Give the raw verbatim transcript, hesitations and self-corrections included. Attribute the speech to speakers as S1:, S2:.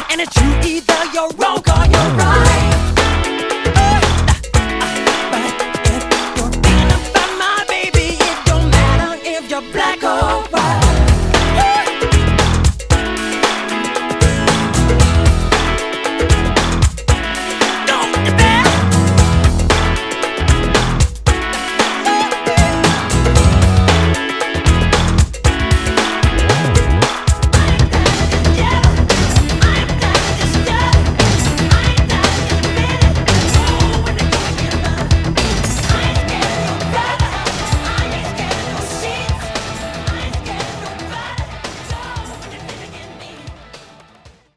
S1: And it's you, either you're wrong or you're right. But if you're thinking about my baby, it don't matter if you're black or white.